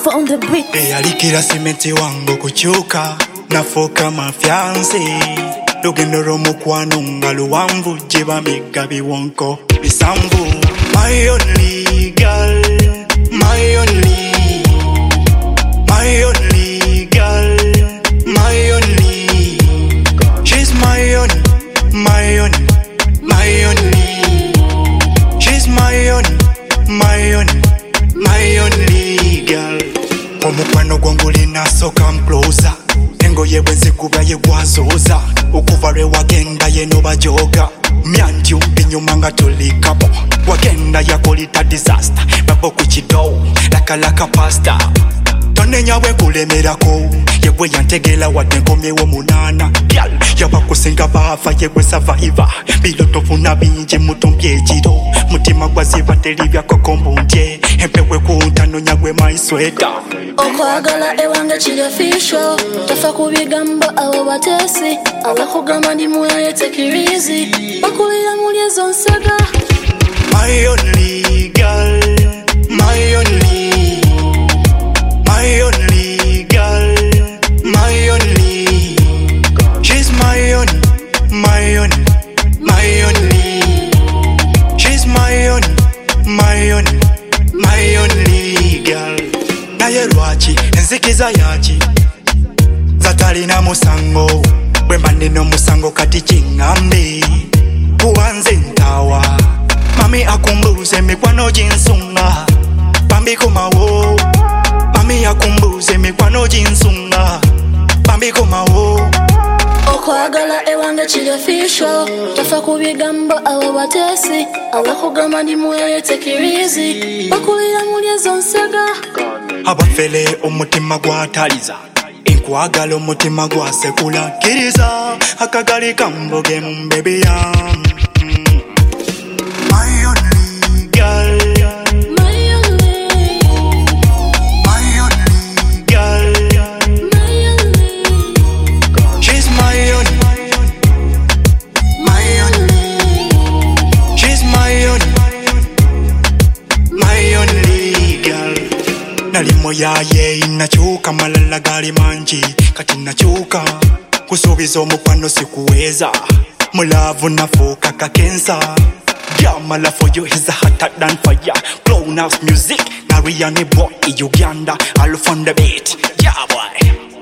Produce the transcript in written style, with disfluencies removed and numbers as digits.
Alpha on the beat. Alikira simenti wangu kuchuka nafoka mafyansi lugendo lw'omukwano nga luwanvu gye bamigga biwonko bisanvu. My only girl, my only girl, my only. She's my own, my own, my only. She's my own, my own, my only girl. Omukwano gwangu linaaso come closer. Engoye bwenzikuba ye gwazoza. Okuva lwe wagenda ye no bajoga. Myanju binyuma nga tulikapo. Wagenda yakolita disaster. Babo kuchido laka pasta. Tonenya bwe kulemerako. Yebwe yantegela wadde nkomyewo munana. Gyal yabakusinga bafa yegwe survivor. Biloto funa bingi mutombye ekiro. Mutima gwaziba teri byakokombundye. Empewe kuntano nyagwe my sweater. Okwagala ewange kiri official. Tofa kubigambo abo batesi. Abakugamba ndi muyaye tekirizi. Bakulira muli ezo nsaga. My only girl, my only. My only girl, my only. She's my own, my own, my only. She's my own, my own, my only girl. Naye lwaki enzikiza yaki zatalina musango bwemba nino musango kati kingambe kuwanze ntawa mami akumbuze mikwano jinsunga bambiko mawo mami akumbuze mikwano jinsunga bambiko mawo. Okwagala ewange kiri official. Tofa kubigambo abo batesi. Abakugamba ndi muyaye tekirizi. Bakulira muli ezo nsaga. Abafele omutima gwataliza enkwagala omutima gwasekula kiriza akagali kamboge mbebi yam. My only girl, My only, my only girl. my only. She's my own, my only. She's my own, my only girl. Nali moyaye inachuka malala gali manji kati nachuka kusubiza omukwano sikuweza mulavu nafuka kakensa. Yeah, my love for you is hotter than fire. Clown house music, Nariani boy, Uganda, all on the beat. Yeah, boy.